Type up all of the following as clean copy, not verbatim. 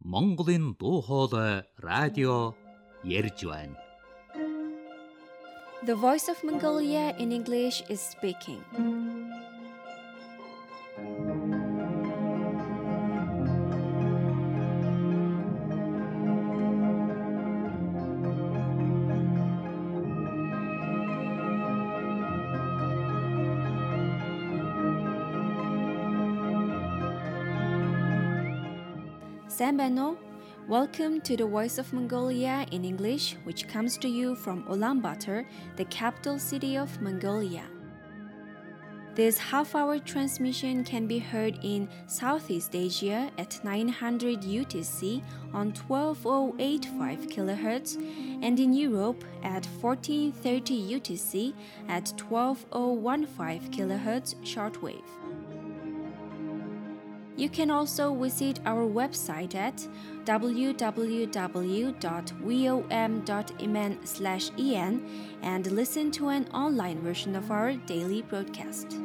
Монголын дуу хоолой радио ярьж байна. The Voice of Mongolia in English is speaking. Sambano, welcome to the Voice of Mongolia in English, which comes to you from Ulaanbaatar, the capital city of Mongolia. This half-hour transmission can be heard in Southeast Asia at 900 UTC on 12085 kHz and in Europe at 1430 UTC at 12015 kHz shortwave. You can also visit our website at www.vom.imen/en and listen to an online version of our daily broadcast.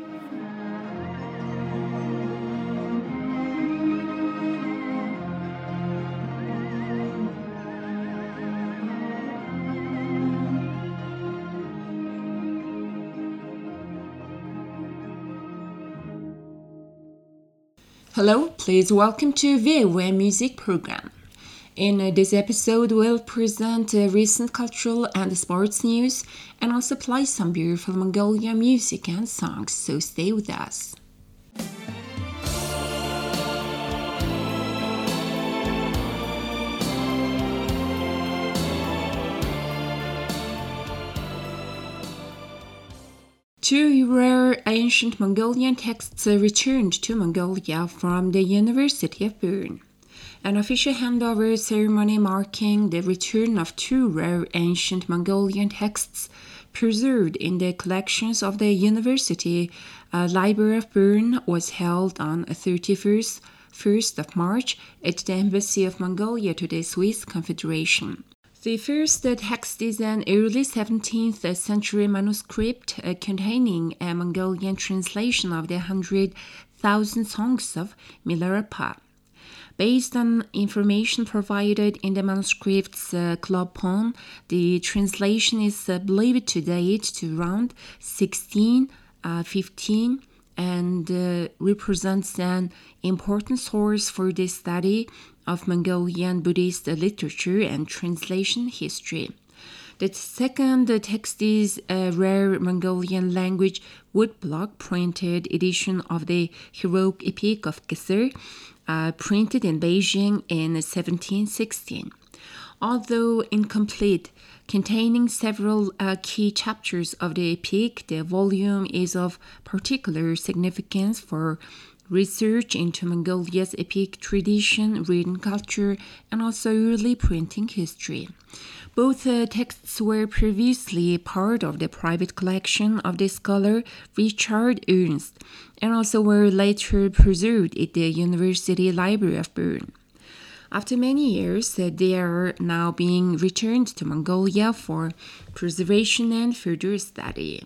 Hello, please welcome to VOM Music Program. In this episode, we'll present recent cultural and sports news and also play some beautiful Mongolian music and songs, so stay with us. Two rare ancient Mongolian texts returned to Mongolia from the University of Bern. An official handover ceremony marking the return of two rare ancient Mongolian texts preserved in the collections of the University Library of Bern was held on 31st of March at the Embassy of Mongolia to the Swiss Confederation. The first text is an early 17th century manuscript containing a Mongolian translation of the 100,000 songs of Milarepa. Based on information provided in the manuscript's Klopon, the translation is believed to date to around 1615 and represents an important source for the study of Mongolian Buddhist literature and translation history. The second text is a rare Mongolian language woodblock printed edition of the heroic epic of Geser, printed in Beijing in 1716. Although incomplete, containing several key chapters of the epic, the volume is of particular significance for research into Mongolia's epic tradition, written culture, and also early printing history. Both texts were previously part of the private collection of the scholar Richard Ernst, and also were later preserved at the University Library of Bern. After many years, they are now being returned to Mongolia for preservation and further study.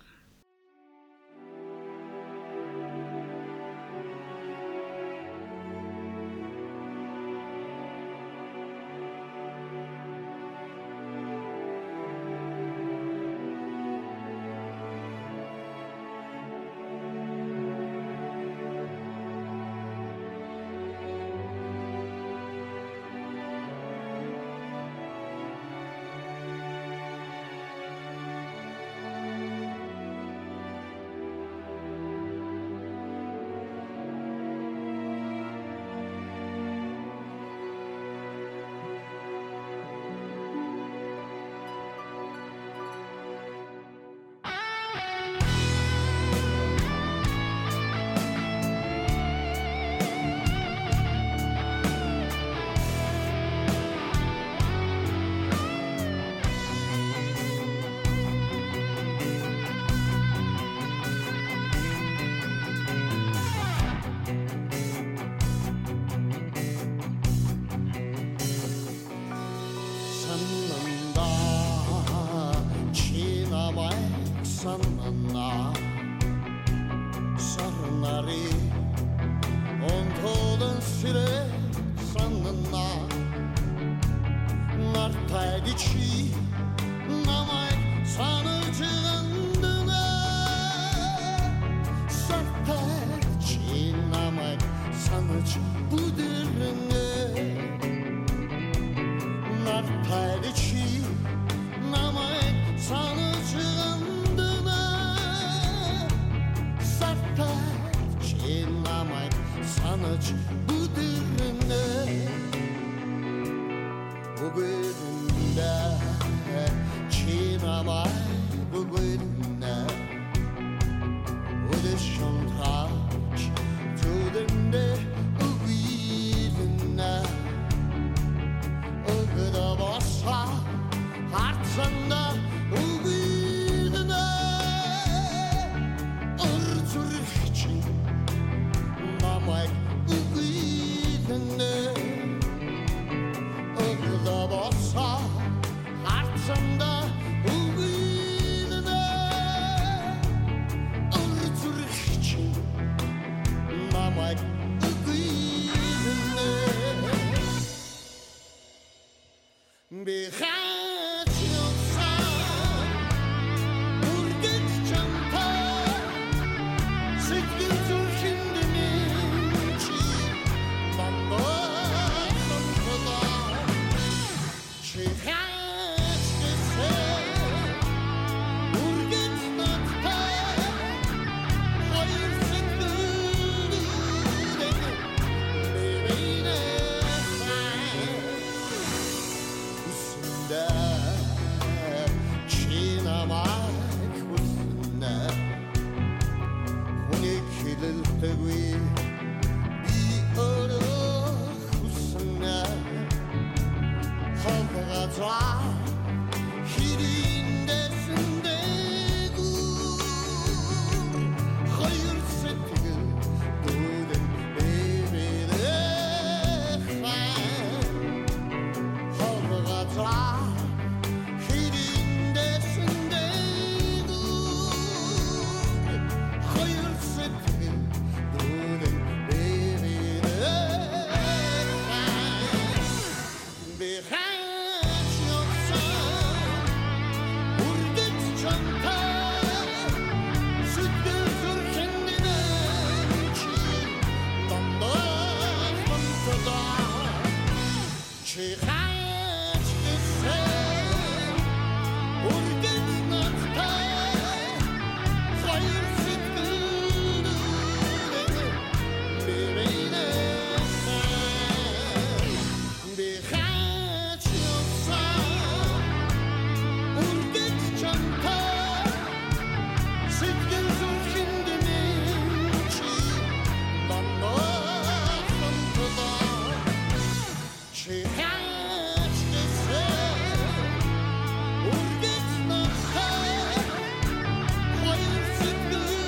Sanna Sarnari On told sire sanna 남아의 산을 지는드네 쌀패치 남아의 산을 부드르네 날파리치 남아의 산을 지는드네 쌀패치 남아의 산을 부드르네 부그린다 지나마 부그린다 오디션다 두든데 우기린다 어그다 벗어 하트산다 우기린다 어르주르치 나마이 우기린다 어그다 벗어 하트산다 우기린다 어르주르치 나마이 우기린다 비하지 없어 우리가 참다 슬픈 줄 힘드는지 난 너무보다 취하지 우리가 참다 허일색 그리는 내일의 웃는다 지나마 웃는다 홍의 길을 뜨고 비어러 웃는다 허가가 다 희린데 쓴대고 허율새 피글 노는 베베네 허가가 다 희린데 쓴대고 허율새 피글 노는 베베네 비하지 없어 우리들 참다 슬픈 힘드는지 난 너무보다 취하지 우리들 참다 허율색 그리는 비비네 비하지 없어 우리들 참다 슬픈 줄 힘드는지 난 너무보다 취하지 우리들 참다 허율색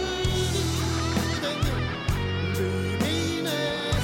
그리는 비비네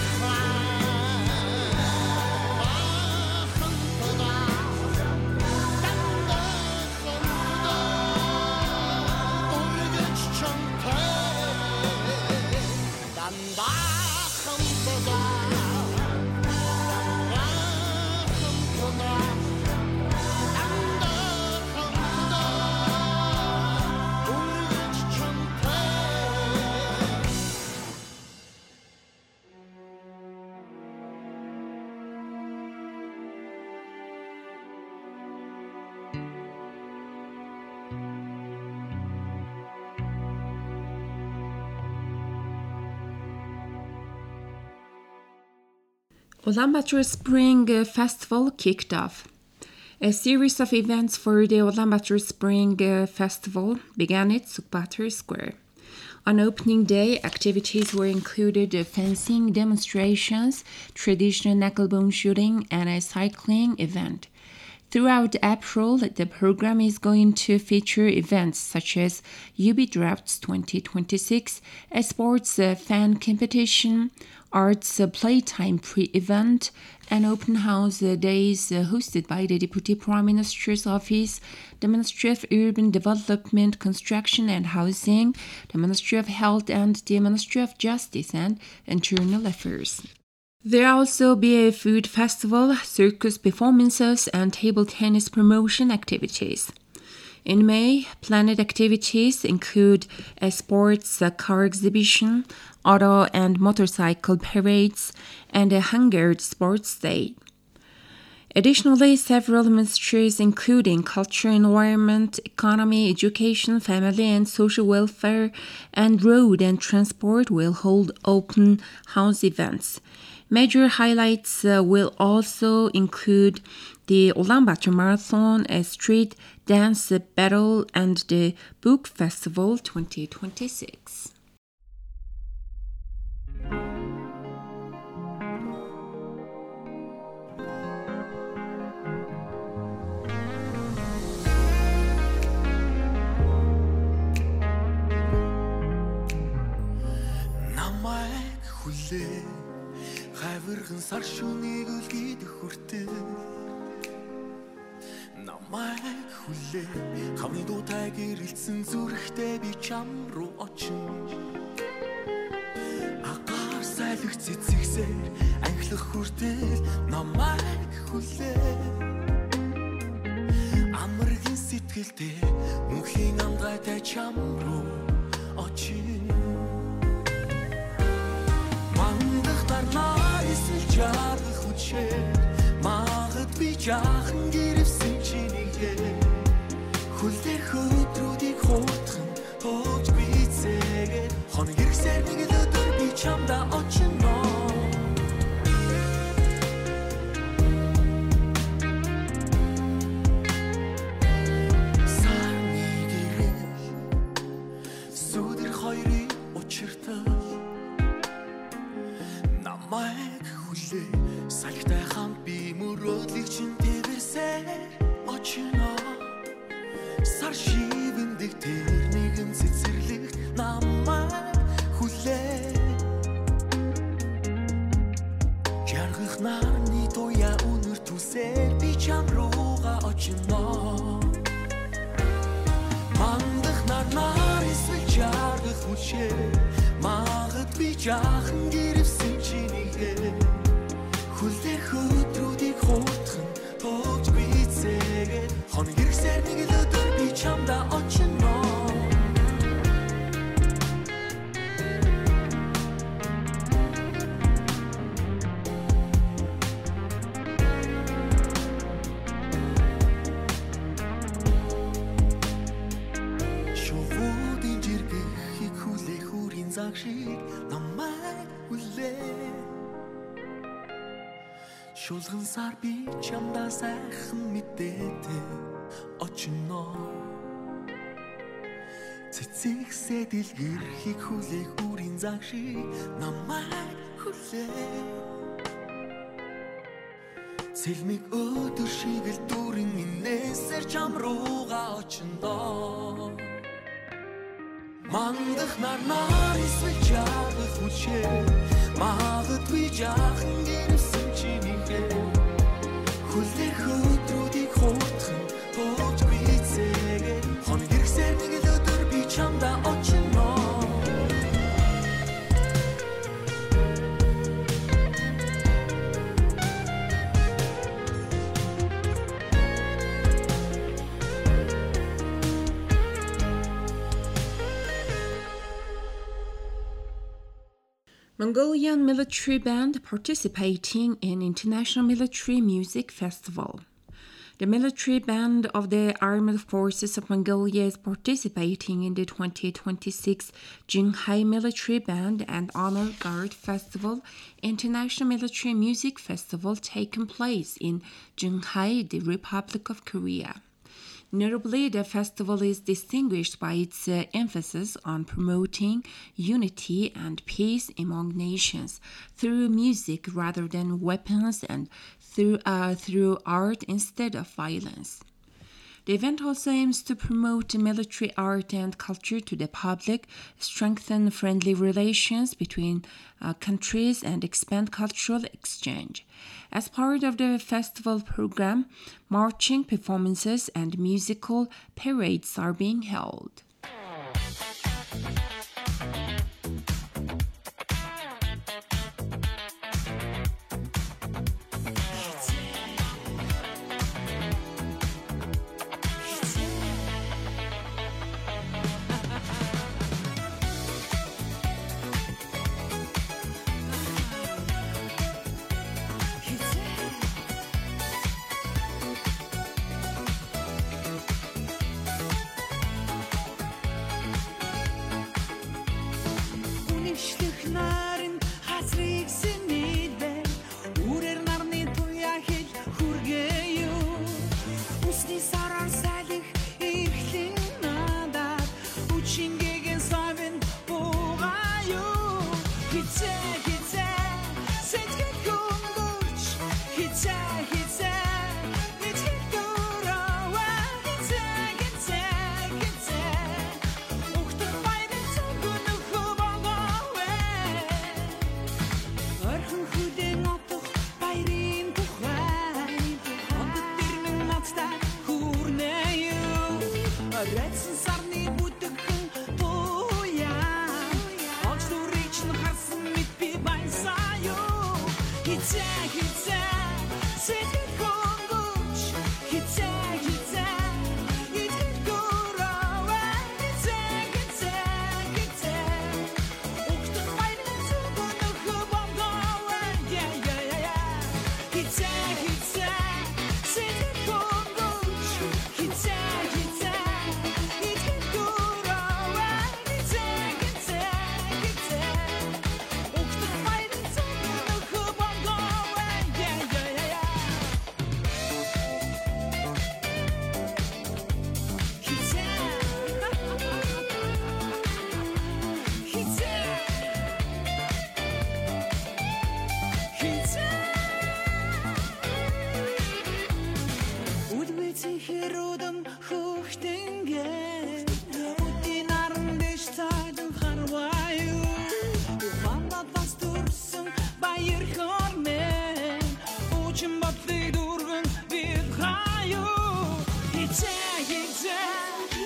Ulaanbaatar Spring Festival kicked off. A series of events for the Ulaanbaatar Spring Festival began at Sukbatar Square. On opening day, activities were included fencing demonstrations, traditional knucklebone shooting, and a cycling event. Throughout April, the program is going to feature events such as UB Drafts 2026, a sports fan competition, arts playtime pre-event, and open house days hosted by the Deputy Prime Minister's Office, the Ministry of Urban Development, Construction and Housing, the Ministry of Health, and the Ministry of Justice and Internal Affairs. There will also be a food festival, circus performances, and table tennis promotion activities. In May, planned activities include a sports car exhibition, auto and motorcycle parades, and a hunger sports day. Additionally, several ministries including culture, environment, economy, education, family and social welfare, and road and transport will hold open house events. Major highlights will also include the Ulaanbaatar Marathon, a street dance battle, and the Book Festival 2026. Намайг хүлээ хайвархан сар шүнийг үлгийдэх хүртэл намайг хүлээ хавны дуутай гэрэлтсэн зүрхтэй би чам руу очино агаар сайлах цэцэгсээр анхлах хүртэл намайг хүлээ амаргийн сэтгэлтэй мөнхийн амгайтай чам руу очино Нарисэл жаргах хүчээр магад би жаахан гэрвсэн чинийгээ хүлээх өдрүүдийг хуутхан тууж бицээгээ хоног хэрэгсээр нэг л өдөр би чамдаа очино Сарны гэрэл сүдэр хоёрыг учиртал Намайг хүлээ салхитай хамт би мөрөөдлийг чинь тэрсээр очино Сар шивэндэг тэр нэгэн цэцэрлэгт намайг хүлээ Жаргах нарны туяа өнөр түсээр би чам руугаа очино Мандах нарнаар эсвэл жаргах хүчээр магад би жаахан гэрвсэн чинийгээ хүлээх өдрүүдийг хуутхан тууж бицээгээ хоног хэрэгсээр нэг л өдөр би чамдаа очино Шувуудын жиргэхийг хүлээх үрийн заг шиг намайг хүлээ Шулган сар би чамдаа сайхан мэдээтэй очино Цэцэгсээ дэлгэрхийг хүлээх үрийн заг шиг намайг хүлээ Цэлмиг өдөр шиг л дүүрэн инээсэр чам руугаа очино Мандах нарнаар эсвэл жаргах хүчээр магад би жаахан гэрвсэн чинийгээ хүлээх өдрүүдийг хуутхан тууж бицээгээ хоног хэрэгсээр нэг л өдөр би чамдаа очино Mongolian military band participating in International Military Music Festival. The military band of the Armed Forces of Mongolia is participating in the 2026 Jinghai Military Band and Honor Guard Festival, International Military Music Festival taking place in Jinghai, the Republic of Korea. Notably, the festival is distinguished by its emphasis on promoting unity and peace among nations through music rather than weapons and through art instead of violence. The event also aims to promote military art and culture to the public, strengthen friendly relations between countries, and expand cultural exchange. As part of the festival program, marching performances and musical parades are being held.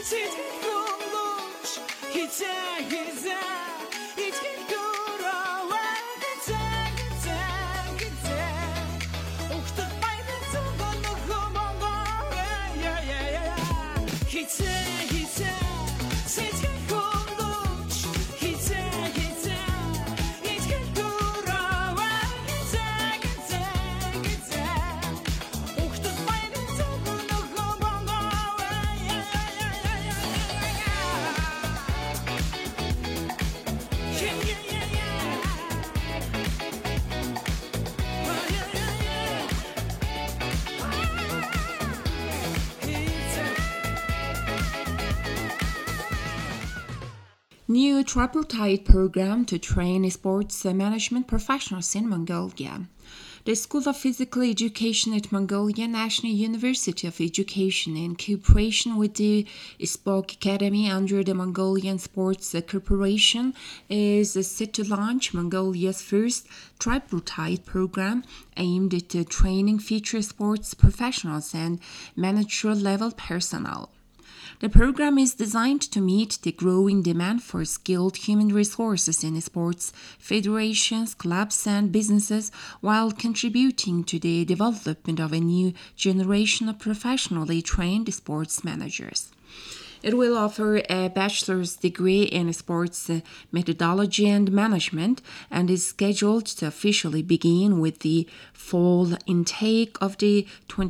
New tripartite program to train sports management professionals in Mongolia. The School of Physical Education at Mongolia National University of Education, in cooperation with the Spok Academy under the Mongolian Sports Corporation, is set to launch Mongolia's first tripartite program aimed at training future sports professionals and managerial-level personnel. The program is designed to meet the growing demand for skilled human resources in sports federations, clubs, and businesses, while contributing to the development of a new generation of professionally trained sports managers. It will offer a bachelor's degree in sports methodology and management and is scheduled to officially begin with the fall intake of the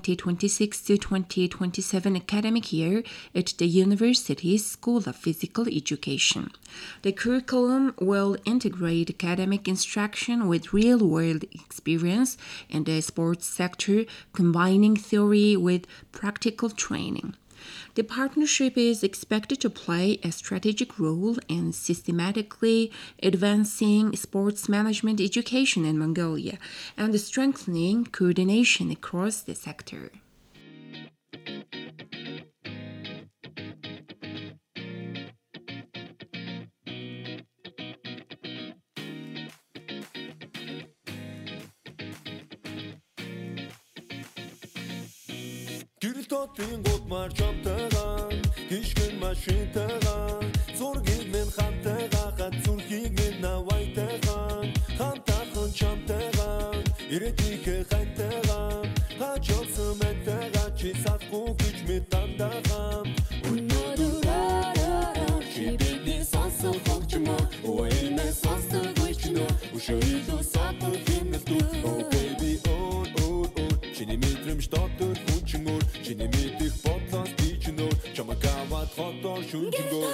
2026 to 2027 academic year at the university's School of Physical Education. The curriculum will integrate academic instruction with real-world experience in the sports sector, combining theory with practical training. The partnership is expected to play a strategic role in systematically advancing sports management education in Mongolia and strengthening coordination across the sector. Тотын гутмар чамтайгаа гიშгэн машинтайгаа зургийг минь хамтайгаа хат зүрхийг минь навайтайгаа хамтахан чамтайгаа ирээдүйхээ хайтайгаа хачилсан мэтайгаа чи сатгүй гэж мэд дандаагаа өнөөдөр чи бидний сонсон хөгжмөө өөний сонсдог үчнөө ушөөдөө сатан хэмнэлтүү oh baby oh oh oh чиний мэдрэмж дотор хүчмөр чиний мэдих бодлоос би ч нөр чамагаваад хотоор шүнжгөө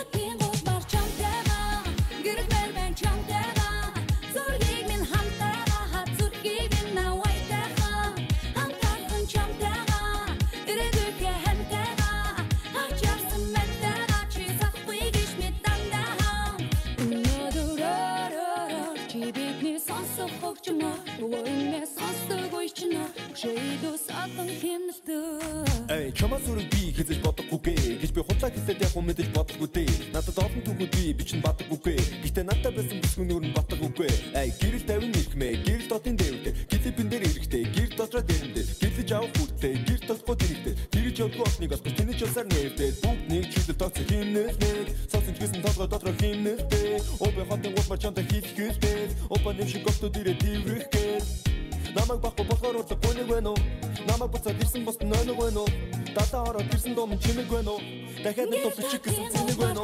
Эй, чамаас өрөг би хэзэж бодохгүйгээ гэж би худлаа хэлээд яг мэдэж бодохгүй дээ. Надад олон түүхүүд би чинь бодохгүйгээ. Гэтэ надад байсан бүсгүй нүүр нь бодохгүйгээ. Эй, гэрэл тавин ирхмээ, гэрэл дотын дээвдээ. Гилипэн дээр ирэхтэй, гэр дотроо дээрэндээ. Гэлж авах хүртээ, гэр дохгүй дэрэгтэй. Тэрж явдгүй олныг осгож тэний ч усаар нэрдээ. Бүгд нэг чиглэл тооцох химнэлтэй. Сонсон ч гэсэн толгой дотроо химнэлтэй. Обе хотын гутмар чамтай хийлгэхтэй. Опа нэм шиг готод ирээ диврэхтэй. Намайг бахгүй болохоор урдахгүй нэг байна уу? Намайг буцаад ирсэн бос нойног байна уу? Дата ороод ирсэн дом чимэг байна уу? Дахиад нэг топ чиг гэсэн цэник байна уу?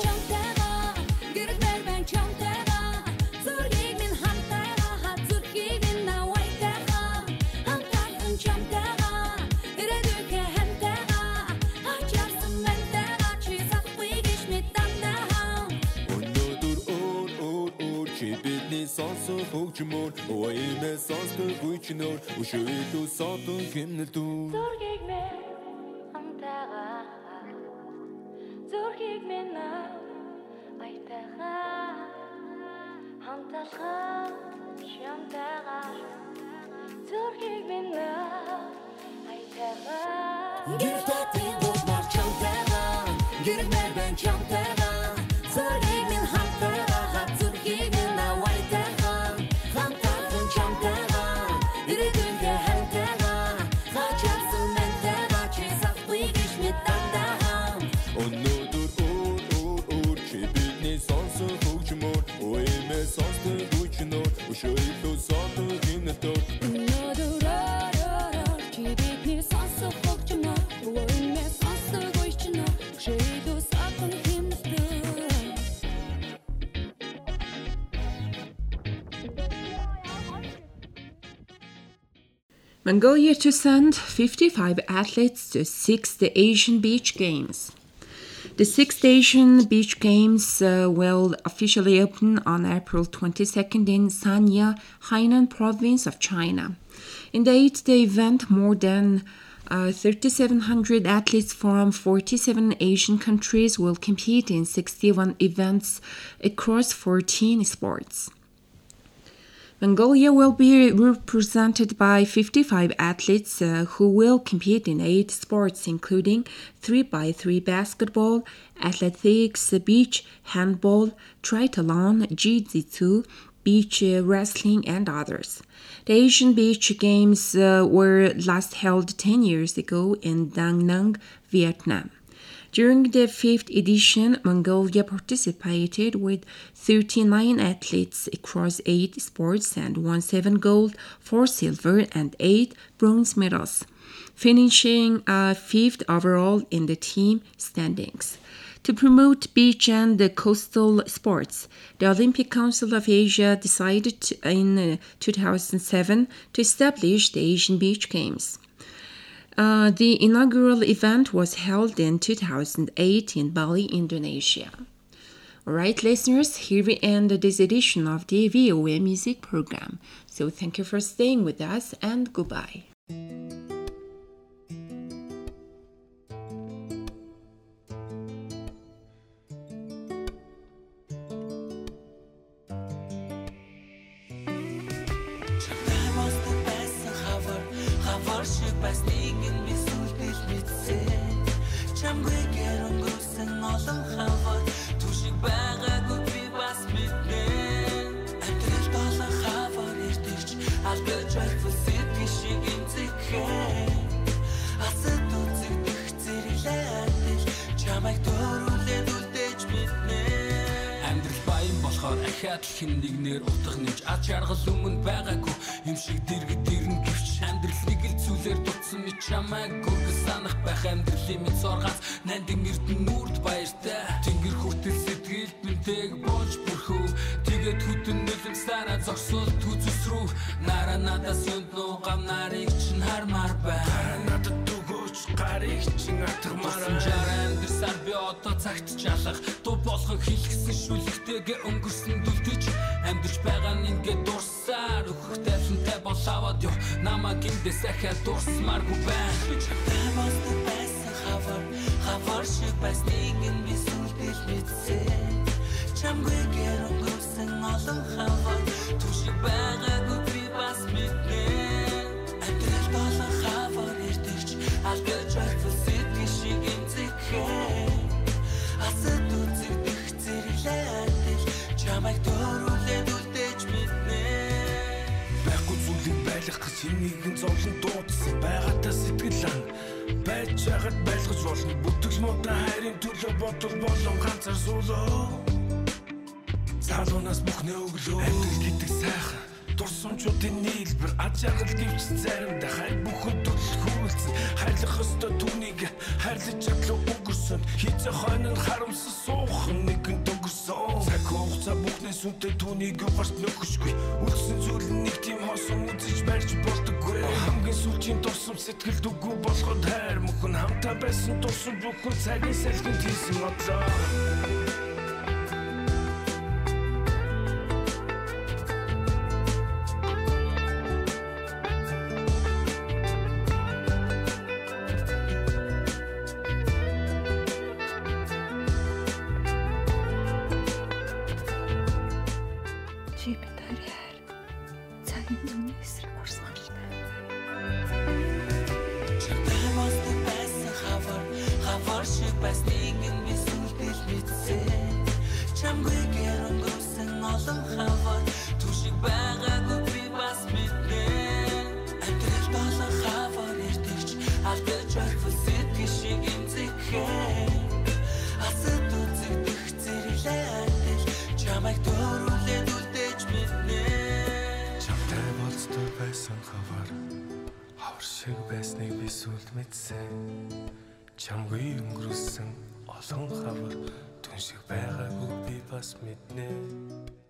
Сонсон хөгжмөр өөний сонсдог үчнөр ушөөдөө сотон хэмнэлтүү зургийг минь хамтайгаа зургийг минь айтайгаа хамталгаа шамтайгаа зургийг минь айтайгаа гэртээ гутмар чамтайгаа гэрмэр бэн чамтайгаа зургийг минь хамтайгаа зургийг минь Mongolia to send 55 athletes to 6th Asian Beach Games. The 6th Asian Beach Games will officially open on April 22nd in Sanya, Hainan province of China. In the 8th event, more than 3,700 athletes from 47 Asian countries will compete in 61 events across 14 sports. Mongolia will be represented by 55 athletes who will compete in 8 sports, including 3x3 basketball, athletics, beach handball, triathlon, jiu-jitsu, beach wrestling, and others. The Asian Beach Games were last held 10 years ago in Da Nang, Vietnam. During the 5th edition, Mongolia participated with 39 athletes across 8 sports and won 7 gold, 4 silver, and 8 bronze medals, finishing 5th overall in the team standings. To promote beach and coastal sports, the Olympic Council of Asia decided in 2007 to establish the Asian Beach Games. The inaugural event was held in 2008 in Bali, Indonesia. Alright, listeners, here we end this edition of the VOA Music Program. So thank you for staying with us and goodbye. Хин нэгнэр утга нэмж ад жаргал өмнө байгаагүй юм шиг дэргэд дэрнэ гэвч амьдралыг л зүйлээр дутсан мэт чамайг гүргэл санах байх амьдралын мэд соргац нандин эрдэн нүрд баяртай тэнгэр хүртэл сэтгэлд минтэйг бонж бүрхүү тэгээд хүтэн нөлөм сараа зогсол түзэс рүү нара надаас юунд нуу гам нарыг чин хармаар бай надад түгөөч гарыг чин атгамаар амьдрсаар би одоо цагт жалах дуу болгон хэлгсэн шүлэгтэйгээ өнгөрсөн дүлдэж амьдч байгаа нь ингээд дурсаар өөхөх тайвшинтай болоод ёо намайг эндээс ахиад дурсмааргүй байна би чамтай мостой байсан хавар шиг байсныг нь би сүлдэл мэдсэн чамгүй гэр өнгөрсөн олон хавар түшиг байгаагүй би бас мэднэ амьдрал болон хавар ирдэгч алдаж байх сэтгэл шиг эмзэхээ асад үзэгдэх зэрлээдэл чамайг дөрүүлээд үлдээж мэднэ байхгүй зүйлийг байлгах гэж нэгэн зовлон дуудсан байгаатай сэтгэл ан байж чагаад байлгаж болно бүтгэл муутай хайрын төлөө бодол болон ганцаар суулаа залуунаас бүхнээ өглөө амьдрал гэдэг сайхан дурсамжуудын нийлбэр ад жаргал гэвч заримдаа хайр бүхэн төлөв хөрөлцөн хайрлах ёстой түүнийг хайрлаж чадлаа өнгөрсөн хийцэ хойно харамсаж суухан нэгэн төгсөн цаг хугацаа бүхнээс үнэтэй түүнийг гарт нөхөшгүй үлдсэн зүйл нэг тийм хоосон үзэж барьж болдоггүй хамгийн сүүлчийн дурсам сэтгэл дүггүй болоход хайр мөхөн хамтаа байсан дурсам бүхэн цагийн салхинд хийсэн одлоо чамгүй өнгөрсөн олон хавар түн шиг байгаагүй би бас мэднэ